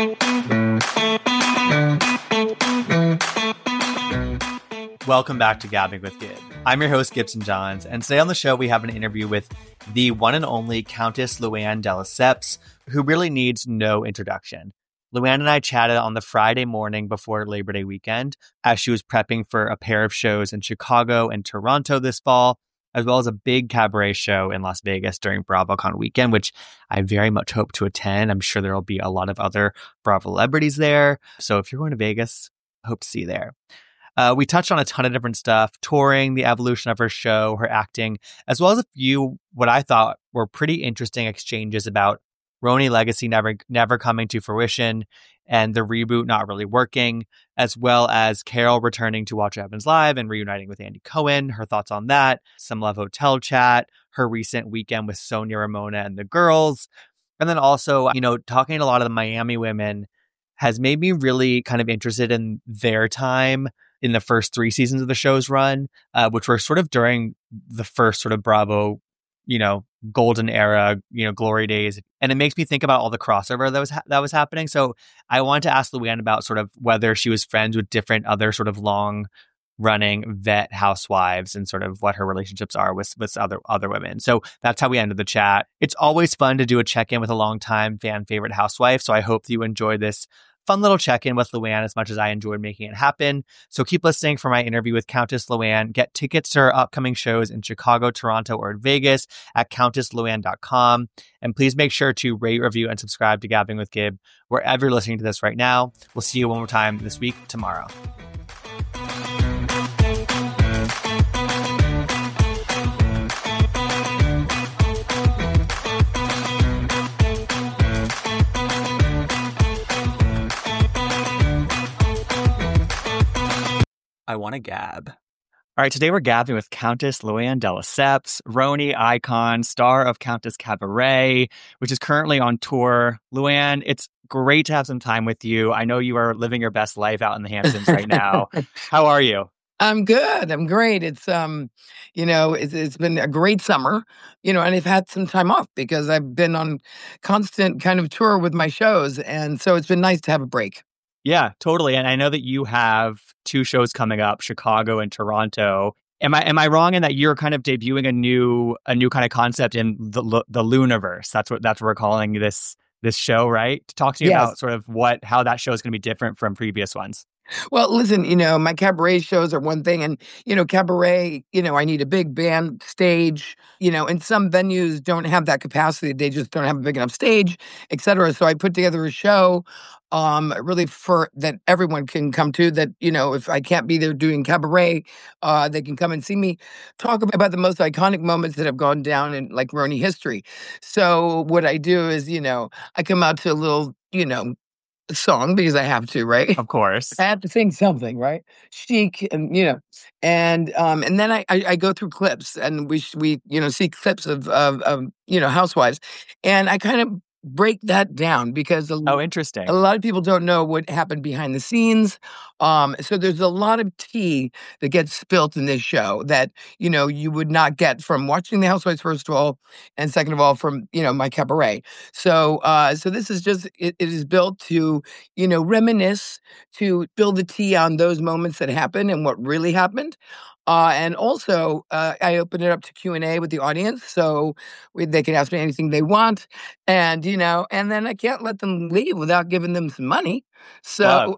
Welcome back to Gabbing with Gib. I'm your host, Gibson Johns, and today on the show we have an interview with the one and only Countess Luann de Lesseps, who really needs no introduction. Luann and I chatted on the Friday morning before Labor Day weekend as she was prepping for a pair of shows in Chicago and Toronto this fall, as well as a big cabaret show in Las Vegas during BravoCon weekend, which I very much hope to attend. I'm sure there will be a lot of other Bravo celebrities there. So if you're going to Vegas, hope to see you there. We touched on a ton of different stuff, touring, the evolution of her show, her acting, as well as a few what I thought were pretty interesting exchanges about RHONY legacy never coming to fruition and the reboot not really working, as well as Carol returning to Watch What Happens Live and reuniting with Andy Cohen, her thoughts on that, some Love Hotel chat, her recent weekend with Sonia Ramona and the girls, and then also, talking to a lot of the Miami women has made me really kind of interested in their time in the first 3 seasons of the show's run, which were sort of during the first sort of Bravo, golden era, glory days. And it makes me think about all the crossover that was happening. So I wanted to ask Luann about sort of whether she was friends with different other sort of long running vet housewives and sort of what her relationships are with other women. So that's how we ended the chat. It's always fun to do a check-in with a longtime fan favorite housewife. So I hope that you enjoy this fun little check-in with Luann as much as I enjoyed making it happen. So keep listening for my interview with Countess Luann. Get tickets to her upcoming shows in Chicago, Toronto, or in Vegas at CountessLuann.com. And please make sure to rate, review, and subscribe to Gabbing with Gib wherever you're listening to this right now. We'll see you one more time this week tomorrow. I want to gab. All right, today we're gabbing with Countess Luann de Lesseps, RHONY icon, star of Countess Cabaret, which is currently on tour. Luann, it's great to have some time with you. I know you are living your best life out in the Hamptons right now. How are you? I'm good. I'm great. It's it's been a great summer, and I've had some time off because I've been on constant kind of tour with my shows, and so it's been nice to have a break. Yeah, totally. And I know that you have 2 shows coming up, Chicago and Toronto. Am I wrong in that you're kind of debuting a new kind of concept in the Luniverse? That's what we're calling this show, right? Talk to me about sort of how that show is going to be different from previous ones. Well, listen, my cabaret shows are one thing. And, cabaret, I need a big band stage, and some venues don't have that capacity. They just don't have a big enough stage, et cetera. So I put together a show really for that everyone can come to that, if I can't be there doing cabaret, they can come and see me talk about the most iconic moments that have gone down in like RHONY history. So what I do is, I come out to a little, song because I have to, right? Of course. I have to sing something, right? Chic and and then I go through clips and we see clips of housewives, and I kind of break that down because interesting. A lot of people don't know what happened behind the scenes. So there's a lot of tea that gets spilt in this show that, you would not get from watching The Housewives, first of all, and second of all, from, my cabaret. So this is just, it is built to, reminisce, to build the tea on those moments that happened and what really happened. And also, I open it up to Q&A with the audience, so they can ask me anything they want, and and then I can't let them leave without giving them some money. So,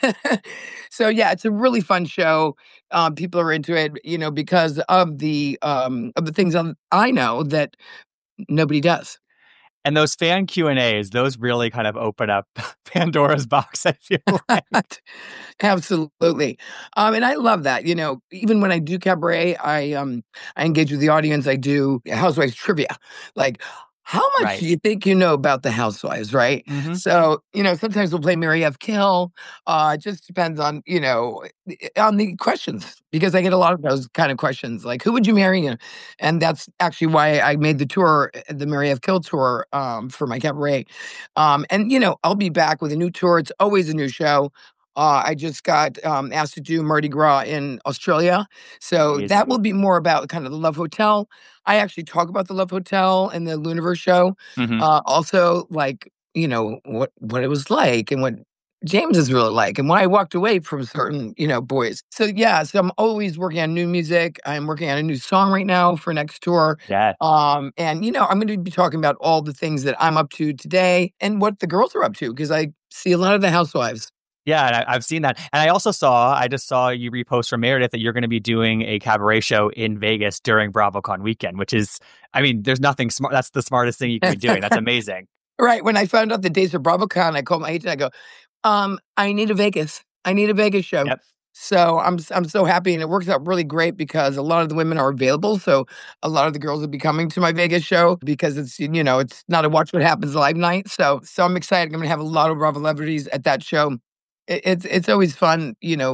so yeah, it's a really fun show. People are into it, because of the things I know that nobody does. And those fan Q&As, those really kind of open up Pandora's box, I feel like. Absolutely. And I love that. Even when I do cabaret, I engage with the audience. I do Housewives trivia. Like, how much do you think you know about the Housewives, right? Mm-hmm. So, sometimes we'll play Mary F. Kill. It just depends on, on the questions, because I get a lot of those kind of questions, like, who would you marry? And that's actually why I made the tour, the Mary F. Kill tour, for my cabaret. And, I'll be back with a new tour. It's always a new show. I just got asked to do Mardi Gras in Australia. So that will be more about kind of the Love Hotel. I actually talk about the Love Hotel and the Luniverse show. Mm-hmm. Also, like, what it was like and what James is really like, and why I walked away from certain, boys. So yeah, so I'm always working on new music. I'm working on a new song right now for next tour. Yeah. And I'm going to be talking about all the things that I'm up to today and what the girls are up to, because I see a lot of the housewives. Yeah, and I've seen that. And I just saw you repost from Meredith that you're going to be doing a cabaret show in Vegas during BravoCon weekend, which is, I mean, there's nothing smart. That's the smartest thing you can be doing. That's amazing. Right. When I found out the dates of BravoCon, I called my agent. I go, I need a Vegas. I need a Vegas show. Yep. So I'm so happy, and it works out really great because a lot of the women are available. So a lot of the girls will be coming to my Vegas show because it's not a Watch What Happens live night. So I'm excited. I'm going to have a lot of Bravo celebrities at that show. It's always fun,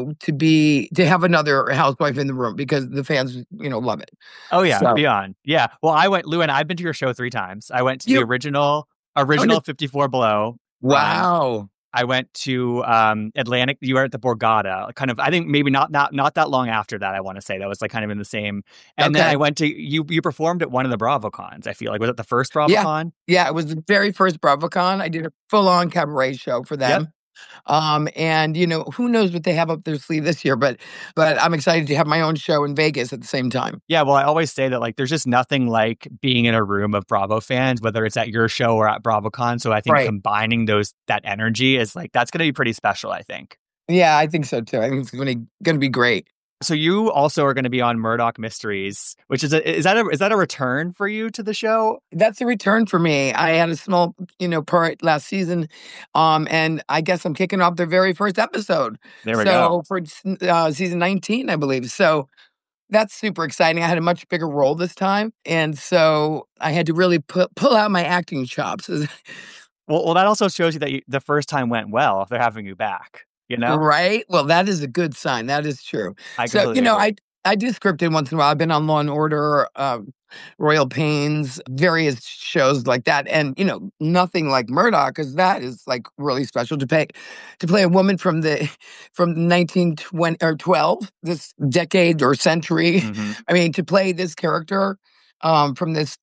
to have another housewife in the room because the fans, love it. Oh yeah, So, beyond. Yeah. Well, Luann, I've been to your show 3 times. I went to the original no. 54 Below. Wow. I went to Atlantic. You were at the Borgata, kind of. I think maybe not that long after that. I want to say that was like kind of in the same. And then I went to you. You performed at one of the BravoCons. I feel like, was it the first BravoCon? Yeah, it was the very first BravoCon. I did a full-on cabaret show for them. Yep. And who knows what they have up their sleeve this year, but I'm excited to have my own show in Vegas at the same time. Yeah, well, I always say that like there's just nothing like being in a room of Bravo fans, whether it's at your show or at BravoCon. So I think combining that energy is like that's going to be pretty special, I think. Yeah, I think so too. I think it's going to be great. So you also are going to be on Murdoch Mysteries, which is that a return for you to the show? That's a return for me. I had a small, part last season, and I guess I'm kicking off their very first episode. There we go. For season 19, I believe. So that's super exciting. I had a much bigger role this time, and so I had to really pull out my acting chops. Well, that also shows you that the first time went well if they're having you back. Right? Well, that is a good sign. That is true. So, I do scripted once in a while. I've been on Law and Order, Royal Pains, various shows like that. And, nothing like Murdoch, because that is like really special to play a woman from 1920 or 12, this decade or century. Mm-hmm. I mean, to play this character from this,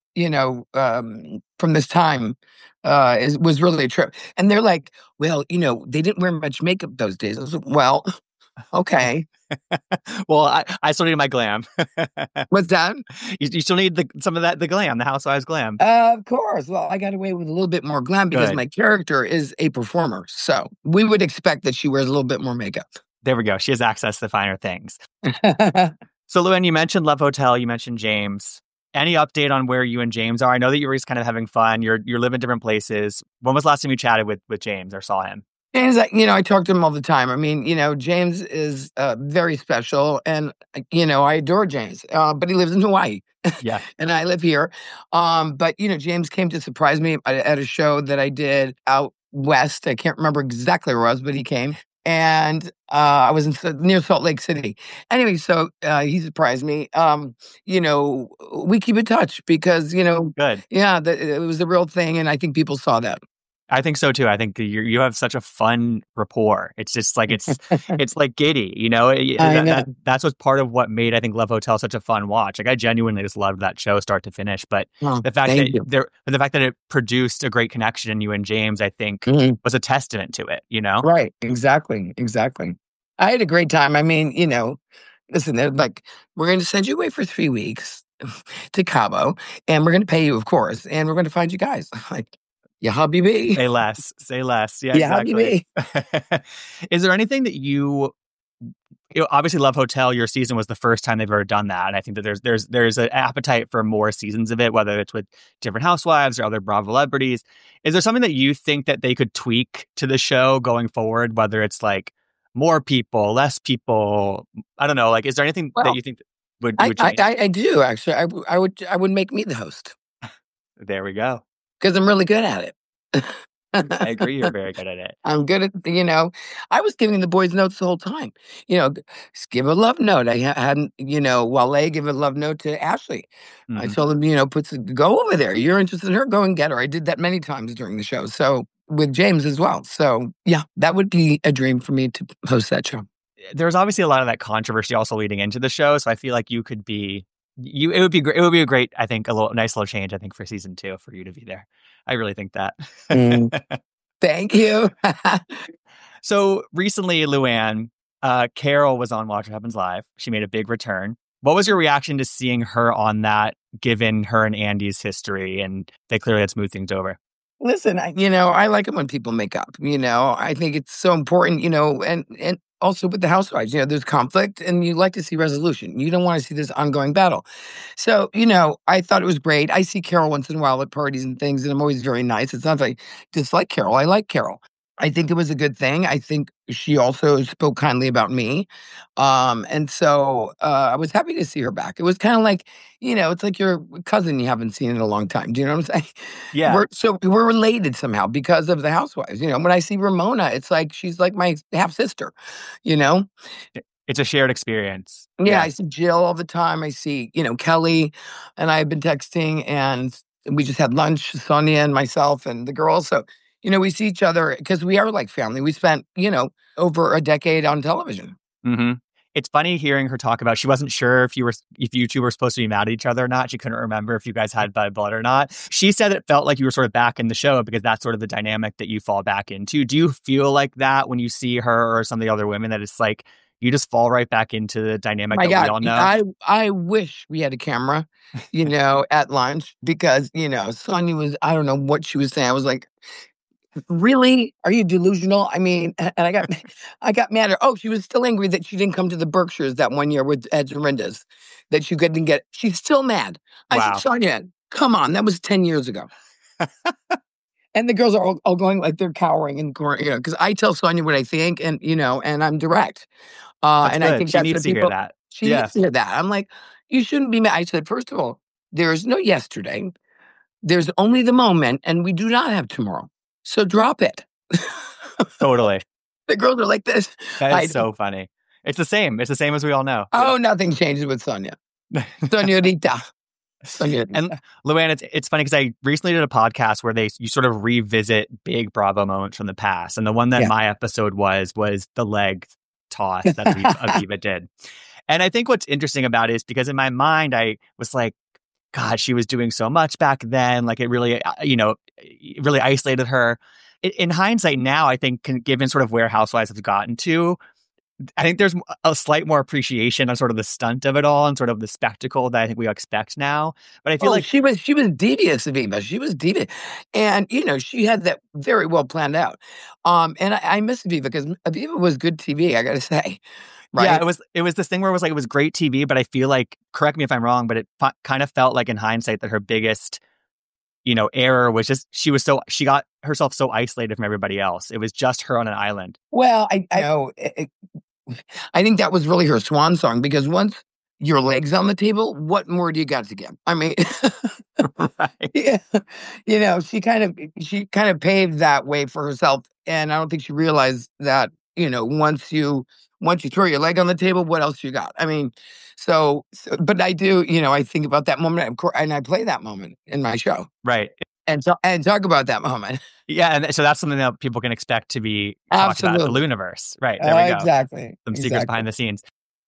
from this time. Was really a trip. And they're like, well, they didn't wear much makeup those days. I was like, well, okay. Well, I still need my glam. What's that? You still need some of the glam, the housewives glam. Of course. Well, I got away with a little bit more glam because my character is a performer. So we would expect that she wears a little bit more makeup. There we go. She has access to finer things. So, Luann, you mentioned Love Hotel. You mentioned James. Any update on where you and James are? I know that you were just kind of having fun. You're living different places. When was the last time you chatted with James or saw him? James, I talk to him all the time. I mean, James is very special, and I adore James. But he lives in Hawaii, yeah, and I live here. But James came to surprise me at a show that I did out west. I can't remember exactly where I was, but he came. And I was near Salt Lake City. Anyway, so he surprised me. We keep in touch because, good. Yeah, it was a real thing. And I think people saw that. I think so too. I think you have such a fun rapport. It's just like it's like giddy, that's what's part of what made I think Love Hotel such a fun watch. Like I genuinely just loved that show start to finish. But the fact that it produced a great connection in you and James, I think was a testament to it. Right? Exactly. I had a great time. I mean, listen, they're like, we're going to send you away for 3 weeks to Cabo, and we're going to pay you, of course, and we're going to find you guys. Like. Yeah, Habibi. Say less. Yeah, exactly. Is there anything that you obviously Love Hotel, your season was the first time they've ever done that. And I think that there's an appetite for more seasons of it, whether it's with different housewives or other Bravo celebrities. Is there something that you think that they could tweak to the show going forward, whether it's like more people, less people? I don't know. Like, is there anything that you think would change? I do, actually. I would make me the host. There we go. Because I'm really good at it. I agree. You're very good at it. I'm good at, I was giving the boys notes the whole time. Just give a love note. I hadn't, Wale give a love note to Ashley. Mm-hmm. I told him, go over there. You're interested in her, go and get her. I did that many times during the show. So with James as well. So yeah, that would be a dream for me to host that show. There's obviously a lot of that controversy also leading into the show. So I feel like you could be It would be great. It would be a great, I think, nice little change, I think, for season 2 for you to be there. I really think that. Thank you. So recently, Luann, Carol was on Watch What Happens Live. She made a big return. What was your reaction to seeing her on that, given her and Andy's history? And they clearly had smoothed things over. Listen, I like it when people make up. I think it's so important, and also with the housewives, there's conflict and you like to see resolution. You don't want to see this ongoing battle. So, I thought it was great. I see Carol once in a while at parties and things, and I'm always very nice. It's not like I dislike Carol. I like Carol. I think it was a good thing. I think she also spoke kindly about me. And so I was happy to see her back. It was kind of like, it's like your cousin you haven't seen in a long time. Do you know what I'm saying? Yeah. We're related somehow because of the housewives. When I see Ramona, it's like she's like my half sister, It's a shared experience. Yeah, I see Jill all the time. I see, Kelly, and I've been texting, and we just had lunch, Sonia and myself and the girls. So, we see each other because we are like family. We spent, over a decade on television. Mm-hmm. It's funny hearing her talk about she wasn't sure if you two were supposed to be mad at each other or not. She couldn't remember if you guys had bad blood or not. She said it felt like you were sort of back in the show because that's sort of the dynamic that you fall back into. Do you feel like that when you see her or some of the other women, that it's like you just fall right back into the dynamic we all know? I wish we had a camera, at lunch because, Sonia was, I don't know what she was saying. I was like, really? Are you delusional? I mean, and I got mad at her. Oh, she was still angry that she didn't come to the Berkshires that one year with Ed Dorinda's, that she couldn't get. She's still mad. I said, Sonia, come on. That was 10 years ago. And the girls are all going like they're cowering and because I tell Sonia what I think and, and I'm direct. And good. I think she needs to hear that. She needs to hear that. I'm like, you shouldn't be mad. I said, first of all, there is no yesterday. There's only the moment, and we do not have tomorrow. So drop it. Totally. The girls are like this. That is so funny. It's the same. It's the same as we all know. Oh, nothing changes with Sonia. Sonia-rita. And Luann, it's funny because I recently did a podcast where you sort of revisit big Bravo moments from the past. And the one that my episode was the leg toss that Aviva did. And I think what's interesting about it is because in my mind, I was like, God, she was doing so much back then. Like it really, really isolated her. In hindsight now, I think, given sort of where Housewives have gotten to, I think there's a slight more appreciation on sort of the stunt of it all and sort of the spectacle that I think we expect now. But I feel like she was devious, Aviva. She was devious. And, she had that very well planned out. And I miss Aviva because Aviva was good TV, I got to say. Right? Yeah, it was this thing where it was great TV, but I feel like, correct me if I'm wrong, but it kind of felt like in hindsight that her biggest, error was just she got herself so isolated from everybody else. It was just her on an island. Well, I know. I think that was really her swan song because once your leg's on the table, what more do you got to give? I mean, yeah, she kind of paved that way for herself, and I don't think she realized that. Once you throw your leg on the table, what else you got? I mean, so but I do, I think about that moment, and I play that moment in my show, right? And talk about that moment. Yeah, and so that's something that people can expect to be talked about the Luniverse, right? There we go. Exactly. Some secrets behind the scenes.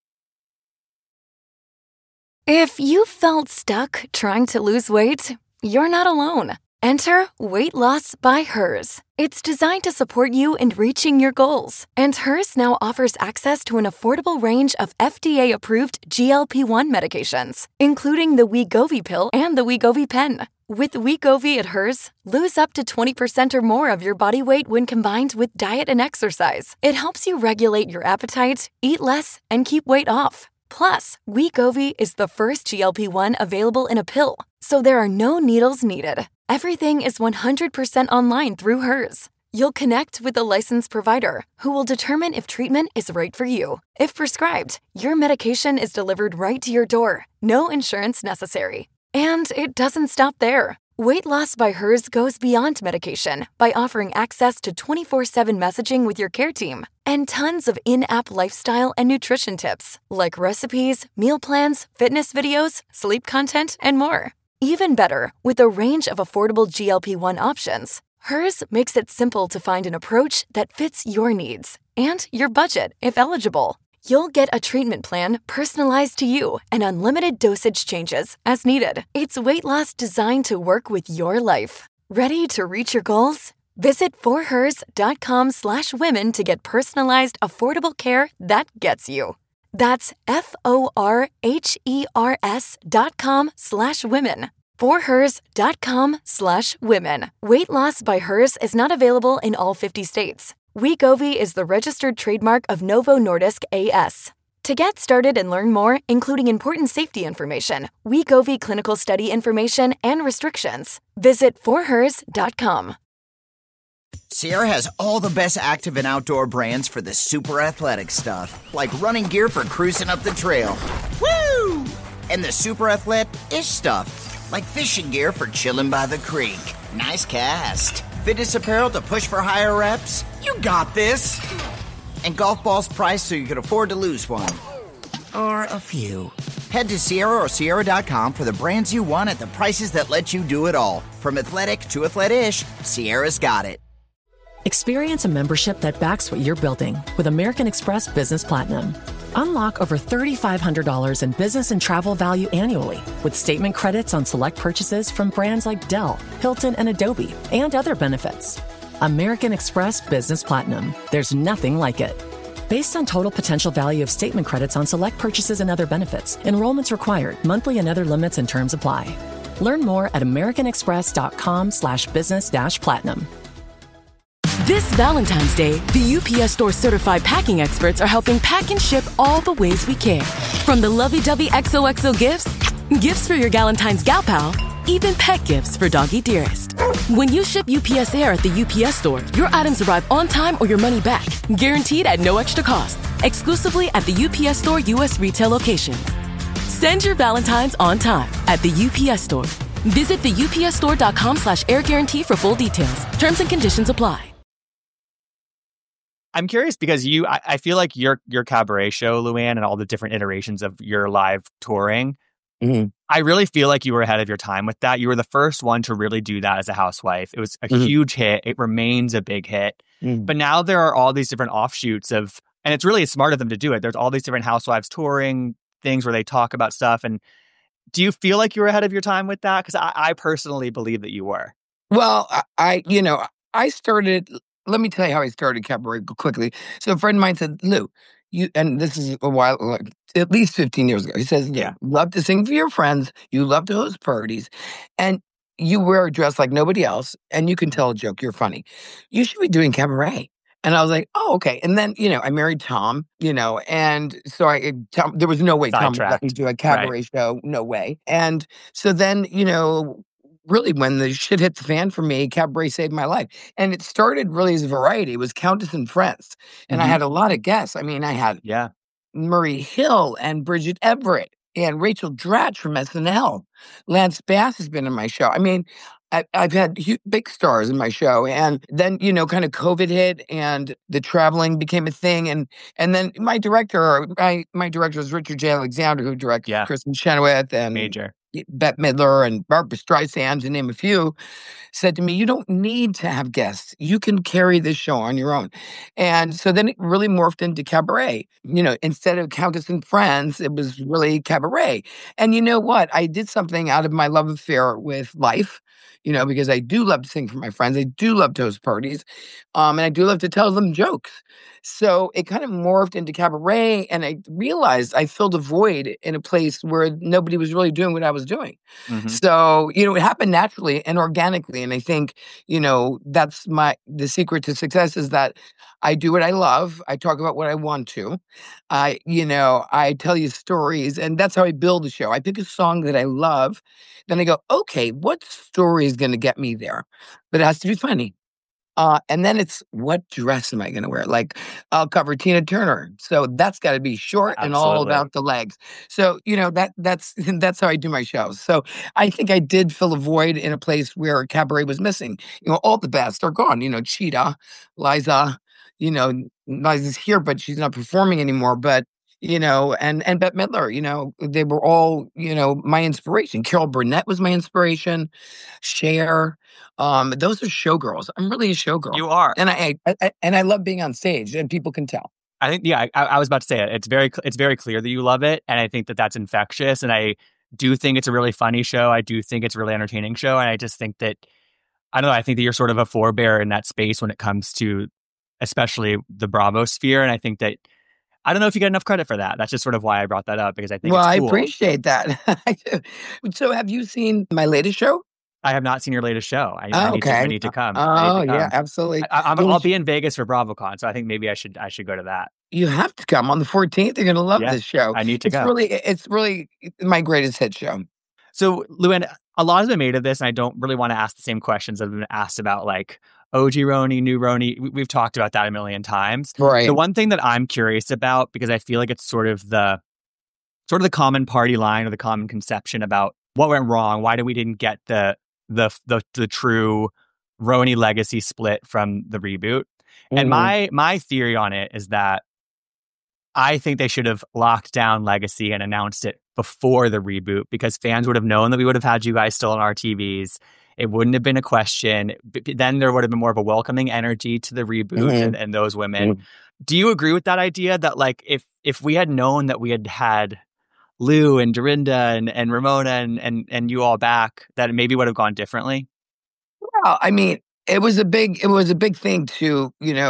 If you felt stuck trying to lose weight, you're not alone. Enter Weight Loss by Hers. It's designed to support you in reaching your goals. And Hers now offers access to an affordable range of FDA-approved GLP-1 medications, including the Wegovy pill and the Wegovy pen. With Wegovy at Hers, lose up to 20% or more of your body weight when combined with diet and exercise. It helps you regulate your appetite, eat less, and keep weight off. Plus, Wegovy is the first GLP-1 available in a pill, so there are no needles needed. Everything is 100% online through Hers. You'll connect with a licensed provider who will determine if treatment is right for you. If prescribed, your medication is delivered right to your door. No insurance necessary. And it doesn't stop there. Weight Loss by Hers goes beyond medication by offering access to 24/7 messaging with your care team and tons of in-app lifestyle and nutrition tips like recipes, meal plans, fitness videos, sleep content, and more. Even better, with a range of affordable GLP-1 options, Hers makes it simple to find an approach that fits your needs and your budget if eligible. You'll get a treatment plan personalized to you and unlimited dosage changes as needed. It's weight loss designed to work with your life. Ready to reach your goals? Visit forhers.com/women to get personalized, affordable care that gets you. That's FORHERS.com/women. forhers.com/women. Weight loss by Hers is not available in all 50 states. Wegovy is the registered trademark of Novo Nordisk A/S. To get started and learn more, including important safety information, Wegovy clinical study information, and restrictions, visit forhers.com. Sierra has all the best active and outdoor brands for the super athletic stuff, like running gear for cruising up the trail. Woo! And the super athletic-ish stuff, like fishing gear for chilling by the creek. Nice cast. Fitness apparel to push for higher reps. You got this. And golf balls priced so you can afford to lose one. Or a few. Head to Sierra or Sierra.com for the brands you want at the prices that let you do it all. From athletic to athletic-ish, Sierra's got it. Experience a membership that backs what you're building with American Express Business Platinum. Unlock over $3,500 in business and travel value annually with statement credits on select purchases from brands like Dell, Hilton, and Adobe, and other benefits. American Express Business Platinum. There's nothing like it. Based on total potential value of statement credits on select purchases and other benefits, enrollments required, monthly and other limits and terms apply. Learn more at americanexpress.com/business-platinum. This Valentine's Day, the UPS Store certified packing experts are helping pack and ship all the ways we care. From the lovey-dovey XOXO gifts, gifts for your Galentine's gal pal, even pet gifts for doggy dearest. When you ship UPS Air at the UPS Store, your items arrive on time or your money back, guaranteed at no extra cost, exclusively at the UPS Store U.S. retail locations. Send your Valentine's on time at the UPS Store. Visit the upsstore.com/air guarantee for full details. Terms and conditions apply. I'm curious because I feel like your cabaret show, Luann, and all the different iterations of your live touring, I really feel like you were ahead of your time with that. You were the first one to really do that as a housewife. It was a huge hit. It remains a big hit. But now there are all these different offshoots of, and it's really smart of them to do it. There's all these different housewives touring things where they talk about stuff. And do you feel like you were ahead of your time with that? Because I personally believe that you were. Well, I started. Let me tell you how I started cabaret quickly. So a friend of mine said, Lou, and this is a while, like, at least 15 years ago. He says, yeah, love to sing for your friends. You love to host parties. And you wear a dress like nobody else. And you can tell a joke. You're funny. You should be doing cabaret. And I was like, oh, okay. And then, I married Tom, and so there was no way Tom would let me do a cabaret show. No way. And so then, really, when the shit hit the fan for me, cabaret saved my life. And it started really as a variety. It was Countess and Friends. And I had a lot of guests. I mean, I had Murray Hill and Bridget Everett and Rachel Dratch from SNL. Lance Bass has been in my show. I mean, I've had big stars in my show. And then, kind of COVID hit and the traveling became a thing. And then my director is Richard J. Alexander, who directs Kristen Chenoweth and Major. Bette Midler and Barbara Streisand, to name a few, said to me, you don't need to have guests. You can carry this show on your own. And so then it really morphed into cabaret. Instead of Countess and Friends, it was really cabaret. And you know what? I did something out of my love affair with life, because I do love to sing for my friends. I do love to host parties. And I do love to tell them jokes. So it kind of morphed into cabaret, and I realized I filled a void in a place where nobody was really doing what I was doing. So, it happened naturally and organically. And I think, that's the secret to success is that I do what I love. I talk about what I want to. I tell you stories, and that's how I build a show. I pick a song that I love. Then I go, okay, what story is going to get me there? But it has to be funny. And then it's, what dress am I going to wear? Like, I'll cover Tina Turner. So that's got to be short and all about the legs. So, that's how I do my shows. So I think I did fill a void in a place where cabaret was missing. All the best are gone. Cheetah, Liza, Liza's here, but she's not performing anymore. But, and Bette Midler, they were all, my inspiration. Carol Burnett was my inspiration. Cher. Those are showgirls. I'm really a showgirl. You are. And I love being on stage, and people can tell. I think, yeah, I was about to say it. It's very clear that you love it. And I think that that's infectious. And I do think it's a really funny show. I do think it's a really entertaining show. And I just think that, I don't know, I think that you're sort of a forebearer in that space when it comes to especially the Bravo sphere. And I think that, I don't know if you get enough credit for that. That's just sort of why I brought that up, because I think Well, it's I cool. appreciate that. So have you seen my latest show? I have not seen your latest show. I need to come. Yeah, absolutely. I'll be in Vegas for BravoCon, so I think maybe I should go to that. You have to come on the 14th. You're going to love Yeah, this show. I need to go. It's really my greatest hit show. So, Luann, a lot has been made of this, and I don't really want to ask the same questions that have been asked about, like, OG Roni, new Roni. We've talked about that a million times. Right. The one thing that I'm curious about, because I feel like it's sort of the common party line or the common conception about what went wrong. Why did we didn't get the true Roni legacy split from the reboot? Mm-hmm. And my theory on it is that I think they should have locked down Legacy and announced it before the reboot, because fans would have known that we would have had you guys still on our TVs. It wouldn't have been a question. Then there would have been more of a welcoming energy to the reboot and those women. Do you agree with that idea that, like, if we had known that we had Lou and Dorinda and Ramona and you all back, that it maybe would have gone differently? Well, I mean, it was a big thing to,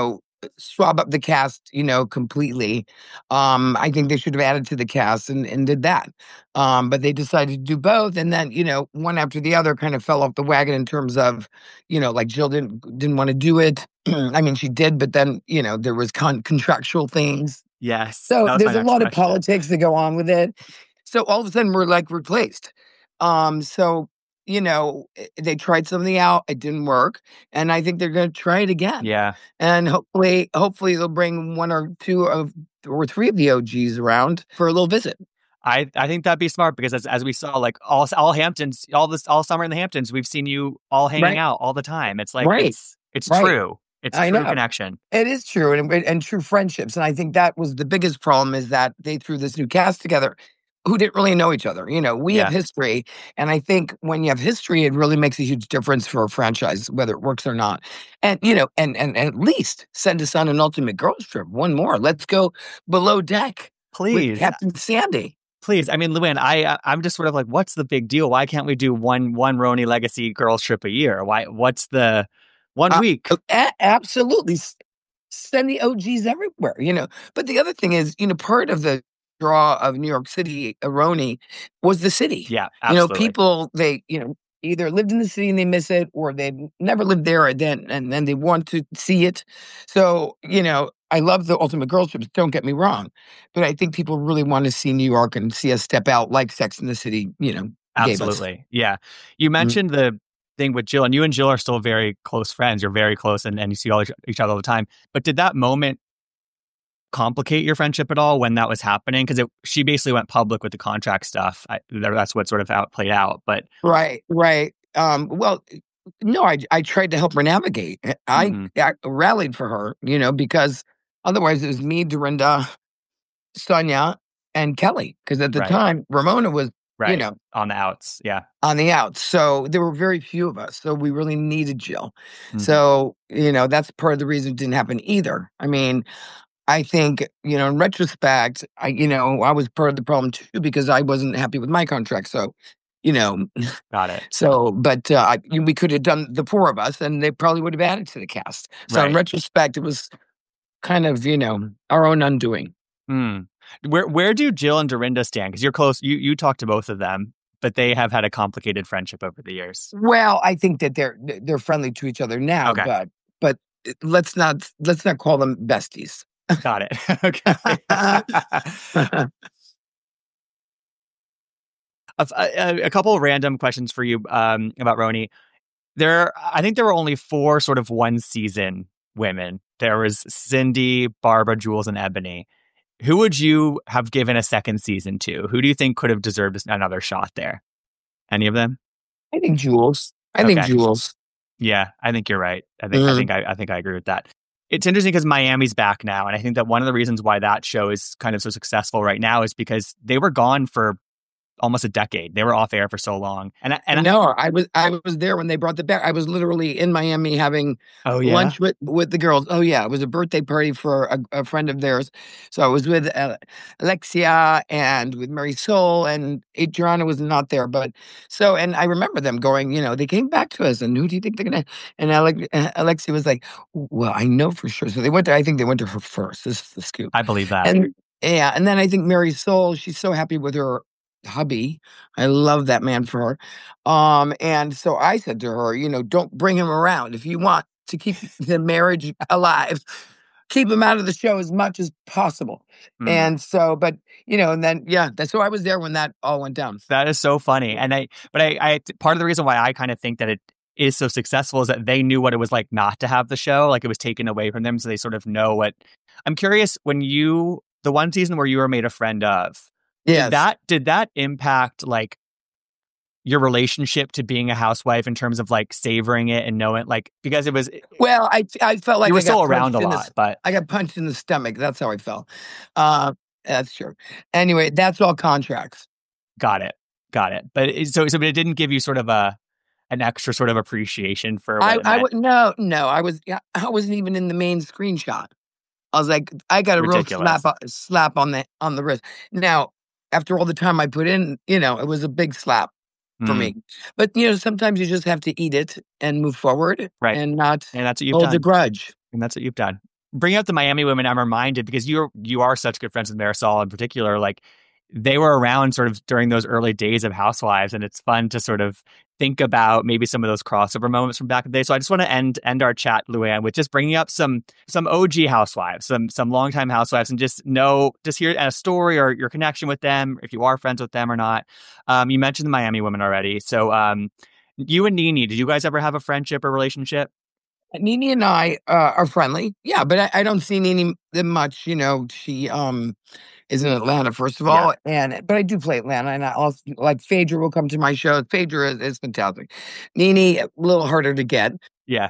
swab up the cast, completely. I think they should have added to the cast and did that. But they decided to do both. And then, one after the other kind of fell off the wagon in terms of, like Jill didn't want to do it. I mean, she did, but then, there was contractual things. Yes. So there's a lot of politics that go on with it. So all of a sudden we're like replaced. So, they tried something out. It didn't work. And I think they're going to try it again. Yeah. And hopefully they'll bring one or two or three of the OGs around for a little visit. I think that'd be smart, because as we saw, like all Hamptons, all summer in the Hamptons, we've seen you all hanging out all the time. It's like, it's true. It's a true connection. It is true. And true friendships. And I think that was the biggest problem, is that they threw this new cast together who didn't really know each other. We have history. And I think when you have history, it really makes a huge difference for a franchise, whether it works or not. And, and at least send us on an Ultimate Girls Trip. One more. Let's go below deck. Please. With Captain Sandy. Please. I mean, Luann, I'm just sort of like, what's the big deal? Why can't we do one Roni Legacy Girls Trip a year? What's the 1 week? Absolutely. Send the OGs everywhere, But the other thing is, part of the draw of New York City, Roni, was the city. Yeah, absolutely. People, they, either lived in the city and they miss it, or they've never lived there and then they want to see it. So, I love the Ultimate Girls Trips, don't get me wrong. But I think people really want to see New York and see us step out like Sex and the City, Absolutely. Yeah. You mentioned the thing with Jill, and you and Jill are still very close friends. You're very close and you see each other all the time. But did that moment complicate your friendship at all when that was happening? Because she basically went public with the contract stuff. That's what sort of how it played out. But right. Well, no, I tried to help her navigate. I rallied for her, because otherwise it was me, Dorinda, Sonia, and Kelly. Because at the time, Ramona was, on the outs. Yeah. On the outs. So there were very few of us. So we really needed Jill. So, that's part of the reason it didn't happen either. I mean, I think, in retrospect, I was part of the problem too, because I wasn't happy with my contract. So, Got it. So, but we could have done the four of us, and they probably would have added to the cast. So in retrospect, it was kind of, our own undoing. Where do Jill and Dorinda stand? Because you're close. You talk to both of them, but they have had a complicated friendship over the years. Well, I think that they're friendly to each other now, but let's not call them besties. Got it. Okay. A couple of random questions for you about Roni. I think there were only 4 sort of one season women. There was Cindy, Barbara, Jules, and Ebony. Who would you have given a second season to? Who do you think could have deserved another shot there? Any of them? I think Jules. I think Jules. Yeah, I think you're right. I think I agree with that. It's interesting because Miami's back now, and I think that one of the reasons why that show is kind of so successful right now is because they were gone for almost a decade. They were off air for so long. And No, I was there when they brought the back. I was literally in Miami having lunch with the girls. Oh yeah, it was a birthday party for a friend of theirs. So I was with Alexia and with Mary Sol, and Adriana was not there. But and I remember them going. They came back to us, and who do you think they're gonna? And Alexia was like, "Well, I know for sure." So they went to. I think they went to her first. This is the scoop. I believe that. And yeah, and then I think Mary Sol. She's so happy with her hubby. I love that man for her. And so I said to her, don't bring him around. If you want to keep the marriage alive, keep him out of the show as much as possible. And so, but and then so I was there when that all went down. That is so funny. And I part of the reason why I kind of think that it is so successful is that they knew what it was like not to have the show, like it was taken away from them, so they sort of know what. I'm curious, when the one season where you were made a friend of, yes. Did that impact like your relationship to being a housewife in terms of like savoring it and knowing, like, because it was, well, I felt like you were still around a lot, but I got punched in the stomach. That's how I felt. That's true. Anyway, that's all contracts. Got it. But but it didn't give you sort of an extra sort of appreciation for what no, I wasn't even in the main screenshot. I was like, I got a Ridiculous. real slap on the wrist. Now, after all the time I put in, it was a big slap for me. But sometimes you just have to eat it and move forward, right? And not and that's what you've hold done. a grudge. And that's what you've done. Bringing up the Miami women, I'm reminded, because you are such good friends with Marisol in particular. Like, they were around sort of during those early days of Housewives, and it's fun to sort of think about maybe some of those crossover moments from back in the day. So I just want to end our chat, Luann, with just bringing up some OG Housewives, some longtime Housewives, and just hear a story or your connection with them, if you are friends with them or not. You mentioned the Miami women already. So you and Nene, did you guys ever have a friendship or relationship? Nene and I are friendly. Yeah, but I don't see Nene that much. She is in Atlanta, first of all. But I do play Atlanta, and I also, like, Phaedra will come to my show. Phaedra is fantastic. Nene, a little harder to get. Yeah.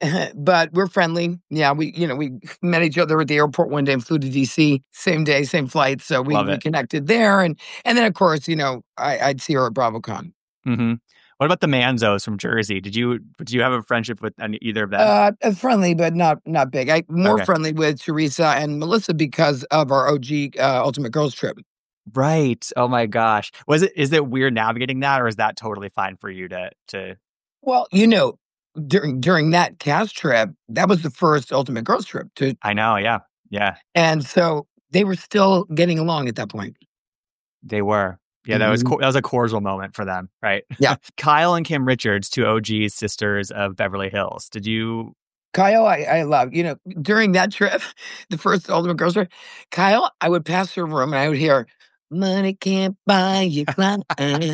But we're friendly. Yeah, we met each other at the airport one day and flew to DC, same day, same flight. So we connected there. And then, of course, I'd see her at BravoCon. Mm-hmm. What about the Manzos from Jersey? Did you have a friendship with either of them? Friendly, but not big. More friendly with Teresa and Melissa because of our OG Ultimate Girls trip. Right. Oh my gosh. Is it weird navigating that, or is that totally fine for you to? Well, during that cast trip, that was the first Ultimate Girls trip. I know. Yeah. And so they were still getting along at that point. They were. Yeah, that was a cordial moment for them, right? Yeah. Kyle and Kim Richards, two OG sisters of Beverly Hills. Did you? Kyle, I love. During that trip, the first Ultimate Girls trip, Kyle, I would pass her room and I would hear, "Money can't buy you client."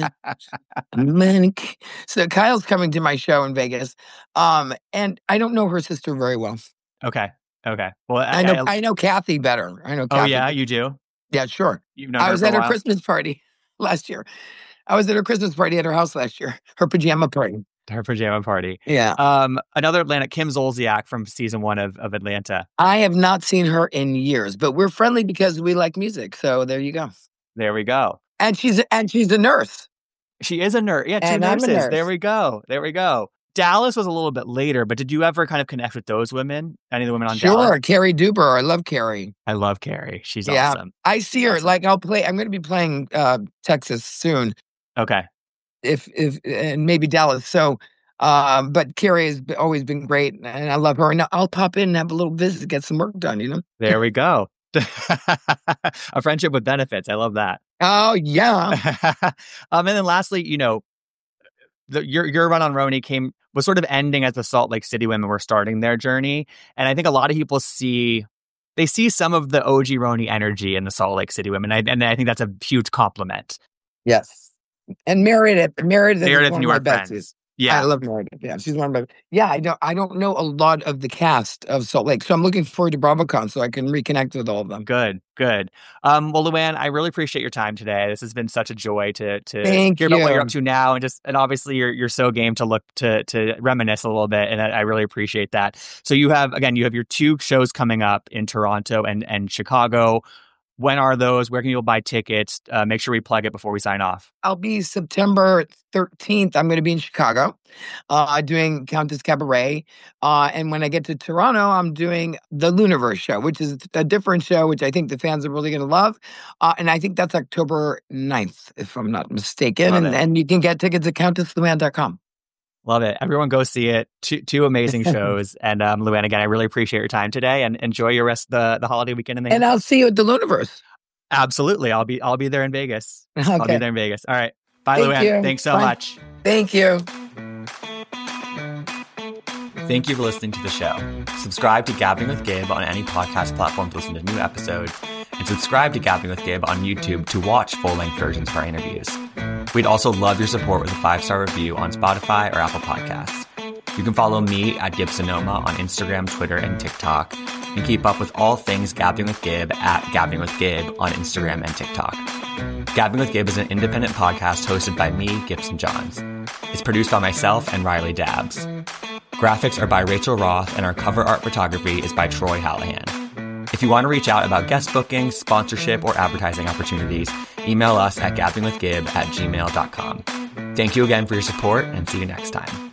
So Kyle's coming to my show in Vegas, and I don't know her sister very well. Okay. Well, I know Kathy better. I know. Kathy. Oh yeah, you do? Yeah, sure. You've known her I was for a at her while? Christmas party last year. I was at her Christmas party at her house last year. Her pajama party. Her pajama party. Yeah. Another Atlanta, Kim Zolciak from season 1 of Atlanta. I have not seen her in years, but we're friendly because we like music. So there you go. There we go. And she's a nurse. She is a nurse. Yeah, two And nurses. I'm a nurse. There we go. Dallas was a little bit later, but did you ever kind of connect with those women? Any of the women on Dallas? Sure. Carrie Duber. I love Carrie. I love Carrie. She's Yeah. awesome. I see her. Like, I'm going to be playing Texas soon. Okay. If and maybe Dallas. So, but Carrie has always been great, and I love her. And I'll pop in and have a little visit, get some work done. There we go. A friendship with benefits. I love that. Oh yeah. And then lastly, your run on Roni was sort of ending as the Salt Lake City women were starting their journey, and I think a lot of people see some of the OG Roni energy in the Salt Lake City women, and I think that's a huge compliment. Yes. And Meredith is one you of are my friends. besties. Yeah. I love Meredith. Yeah, she's one of my. Yeah, I don't know a lot of the cast of Salt Lake, so I'm looking forward to BravoCon so I can reconnect with all of them. Good. Well, Luann, I really appreciate your time today. This has been such a joy to Thank hear about what you. you're up to now, and obviously you're so game to look to reminisce a little bit, and I really appreciate that. So you have your 2 shows coming up in Toronto and Chicago. When are those? Where can people buy tickets? Make sure we plug it before we sign off. I'll be September 13th. I'm going to be in Chicago doing Countess Cabaret. And when I get to Toronto, I'm doing the Luniverse show, which is a different show, which I think the fans are really going to love. And I think that's October 9th, if I'm not mistaken. And you can get tickets at CountessLuann.com. Love it. Everyone go see it. Two amazing shows. And Luann, again, I really appreciate your time today and enjoy your rest of the holiday weekend. And I'll see you at the Luniverse. Absolutely. I'll be there in Vegas. Okay. I'll be there in Vegas. All right. Bye, Luann. You. Thanks so much. Thank you. Thank you for listening to the show. Subscribe to Gabbing with Gabe on any podcast platform to listen to new episodes, and subscribe to Gabbing with Gabe on YouTube to watch full-length versions of our interviews. We'd also love your support with a 5-star review on Spotify or Apple Podcasts. You can follow me at Gibsonoma on Instagram, Twitter, and TikTok, and keep up with all things Gabbing with Gabe at Gabbing with Gabe on Instagram and TikTok. Gabbing with Gabe is an independent podcast hosted by me, Gibson Johns. It's produced by myself and Riley Dabbs. Graphics are by Rachel Roth, and our cover art photography is by Troy Hallahan. If you want to reach out about guest bookings, sponsorship, or advertising opportunities, email us at gabbingwithgib@gmail.com. Thank you again for your support, and see you next time.